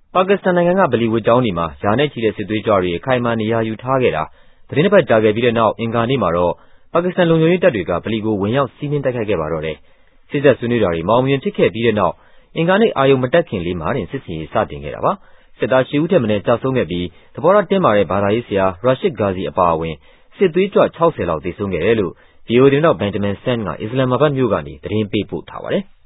ပါကစ္စတန်နိုင်ငံကဗလီဝတ်ကျောင်းတွေမှာယာနဲ့ချီတဲ့စစ်သွေးကြွတွေအခိုင်အမာနေရာယူထားခဲ့တာသတင်းတစ်ပတ်ကြာခဲ့ပြီးတဲ့နောက်အင်္ဂါနေ့မှာတော့ပါကစ္စတန်လုံခြုံရေးတပ်တွေကဗလီကိုဝင်ရောက်စီးနင်းတိုက်ခိုက်ခဲ့ပါတော့တယ်။စစ်တပ်ဆွေးနွေးတာတွေမအောင်မြင်ဖြစ်ခဲ့ပြီးတဲ့နောက်အင်္ဂါနေ့အာရုံမတက်ခင်လေးမှာတင်စစ်ဆင်ရေးစတင်ခဲ့တာပါ။စစ်သား10ဦးထက်မနည်းကြာဆုံးခဲ့ပြီးသဘောထားတင်းမာတဲ့ဘာသာရေးဆရာ Rashid Ghazi အပါအဝင်စစ်သွေးကြွ60လောက်သေဆုံးခဲ့တယ်လို့ VOA သတင်းထောက် Benjamin Sand ကအစ္စလာမ်မာဘတ်မြို့ကနေသတင်းပေးပို့ထားပါတယ်။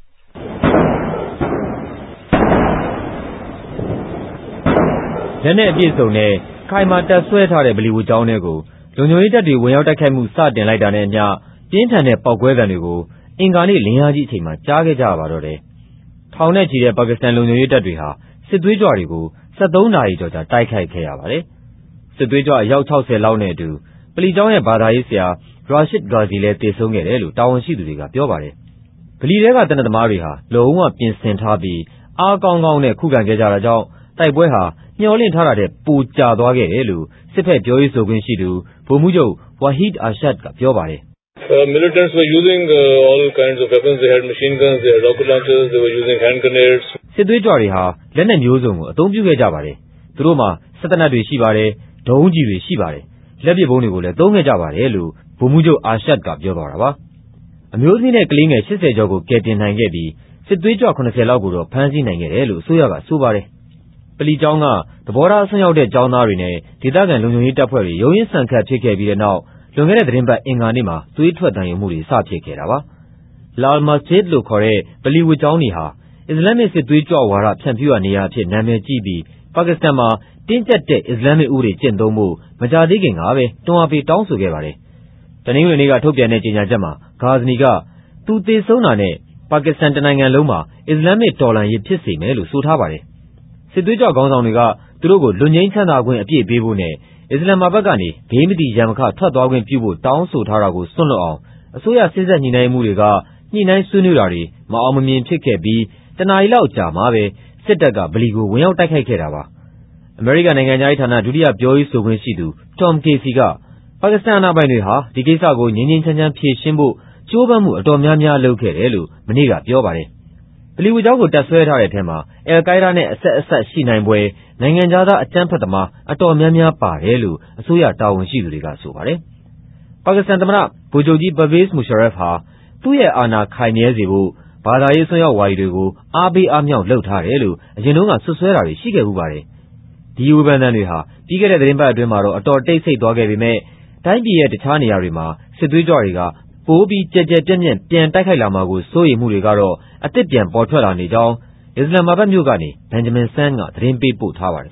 လက်နက်အပြည့်စုံနဲ့ခိုင်မာတပ်ဆွဲထားတဲ့ဗလီဝတ်ကျောင်းထဲကိုလုံခြုံရေးတပ်တွေဝင်ရောက်တိုက်ခိုက်မှုစတင်လိုက်တာနဲ့အမျှပြင်းထန်တဲ့ပေါက်ကွဲသံတွေကိုအင်္ဂါနေ့လင်းအားကြီးအချိန်မှာကြားခဲ့ကြရပါတော့တယ်။ထောင်နဲ့ချီတဲ့ပါကစ္စတန်လုံခြုံရေးတပ်တွေဟာစစ်သွေးကြွတွေကို73နာရီကျော်ကြာတိုက်ခိုက်ခဲ့ရပါတယ်။စစ်သွေးကြွအယောက်60လောက်နဲ့အတူဗလီကျောင်းရဲ့ဘာသာရေးဆရာ Rashid Ghazi လည်းသေဆုံးခဲ့တယ်လို့တာဝန်ရှိသူတွေကပြောပါတယ်။ဗလီထဲကသေနတ်သမားတွေဟာလုံးဝပြင်ဆင်ထားပြီးအားကောင်းကောင်းနဲ့ခုခံခဲ့ကြတာကြောင့်တိုက်ပွဲဟာမျှော်လင့်ထားတာထက်ပိုကြာသွားခဲ့တယ်လို့စစ်ဘက်ပြောရေးဆိုခွင့်ရှိသူဗိုလ်မှူးချုပ် Wahid Arshad ကပြောပါတယ်။ Militants were using all kinds of weapons. They had machine guns, they had rocket launchers, they were using hand grenades. စစ်သွေးကြွတွေဟာလက်နက်မျိုးစုံကိုအသုံးပြုခဲ့ကြပါတယ်။သူတို့မှာစက်သေနတ်တွေရှိပါတယ်၊ဒုံးကျည်တွေရှိပါတယ်၊လက်ပစ်ဗုံးတွေကိုလည်းသုံးခဲ့ကြပါတယ်လို့ဗိုလ်မှူးချုပ် Arshad ကပြောသွားတာပါ။အမျိုးသမီးနဲ့ကလေးငယ်80ကျော်ကိုကယ်တင်နိုင်ခဲ့ပြီးစစ်သွေးကြွ80လောက်ကိုတော့ဖမ်းဆီးနိုင်ခဲ့တယ်လို့အစိုးရကဆိုပါတယ်။ဗလီကျောင်းကသဘောထားအစွန်းရောက်တဲ့ကျောင်းသားတွေနဲ့ဒေသခံလုံခြုံရေးတပ်ဖွဲ့တွေရုန်းရင်းဆန်ခတ်ဖြစ်ခဲ့ပြီးတဲ့နောက်လွန်ခဲ့တဲ့သတင်းပတ်အင်္ဂါနေ့မှာသွေးထွက်သံယိုမှုတွေစဖြစ်ခဲ့တာပါ။ Lal Masjid လို့ခေါ်တဲ့ဗလီဝတ်ကျောင်းတွေဟာအစ္စလာမ်မစ်စစ်သွေးကြွဝါဒဖြန့်ဖြူးရာနေရာအဖြစ်နာမည်ကြီးပြီးပါကစ္စတန်မှာတင်းကျပ်တဲ့အစ္စလာမ်မစ်ဥပဒေကျင့်သုံးဖို့မကြာသေးခင်ကပဲတွန်းအားပေးတောင်းဆိုခဲ့ပါတယ်။တနင်္ဂနွေနေ့ကထုတ်ပြန်တဲ့ကြေညာချက်မှာGhazniကသူသေဆုံးတာနဲ့ပါကစ္စတန်တနိုင်ငံလုံးမှာအစ္စလာမ်မစ်တော်လှန်ရေးဖြစ်စေမယ်လို့ဆိုထားပါတယ်။စစ်သွေးကြွခေါင်းဆောင်တွေကသူတို့ကိုလွတ်ငြိမ်းချမ်းသာခွင့်အပြည့်ပေးဖို့နဲ့အစ္စလာမ်မာဘတ်ကနေဘေးမတိရန်မခထွက်သွားခွင့်ပြုဖို့တောင်းဆိုထားတာကိုစွန့်လွတ်အောင်အစိုးရစစ်ဆက်ညှိနှိုင်းမှုတွေကညှိနှိုင်းဆွေးနွေးတာတွေမအောင်မမြင်ဖြစ်ခဲ့ပြီးတနာရီလောက်ကြာမှပဲစစ်တပ်ကဗလီကိုဝင်ရောက်တိုက်ခိုက်ခဲ့တာပါ။အမေရိကန်နိုင်ငံခြားရေးဌာနဒုတိယပြောရေးဆိုခွင့်ရှိသူ Tom Casey ကပါကစ္စတန်အာဏာပိုင်တွေဟာဒီကိစ္စကိုငြိမ်းငြိမ်းချမ်းချမ်းဖြေရှင်းဖို့ကြိုးပမ်းမှုအတော်များများလုပ်ခဲ့တယ်လို့မနေ့ကပြောပါတယ်။ဗလီဝတ်ကျောင်းကိုတပ်ဆွဲထားတဲ့ထဲမှာal-Qaeda နဲ့အဆက်ရှိနိုင်ဖွယ်နိုင်ငံခြားသားအကြမ်းဖက်သမားအတော်များများပါတယ်လို့အစိုးရတာဝန်ရှိသူတွေကဆိုပါတယ်။ပါကစ္စတန်သမ္မတဗိုလ်ချုပ်ကြီး Pervez Musharraf ဟာသူ့ရဲ့အာဏာခိုင်မြဲစေဖို့ဘာသာရေးအစွန်းရောက်ဝါဒီတွေကိုအားပေးအားမြှောက်လုပ်ထားတယ်လို့အရင်တုန်းကစွပ်စွဲတာတွေရှိခဲ့ဖူးပါတယ်။ဒီဝေဖန်သံတွေဟာပြီးခဲ့တဲ့သတင်းပတ်အတွင်းမှာတော့အတော်တိတ်ဆိတ်သွားခဲ့ပေမဲ့တိုင်းပြည်ရဲ့တခြားနေရာတွေမှာစစ်သွေးကြွတွေကပိုပြီးကြဲကြဲပြန့်ပြန့်ပြန်တိုက်ခိုက်လာမှာကိုစိုးရိမ်မှုတွေကတော့အသစ်ပြန်ပေါ်ထွက်လာနေကြောင်းအစ္စလာမ်မာဘတ်မြို့ကနေ Benjamin Sand ကသတင်းပေးပို့ထားပါတယ်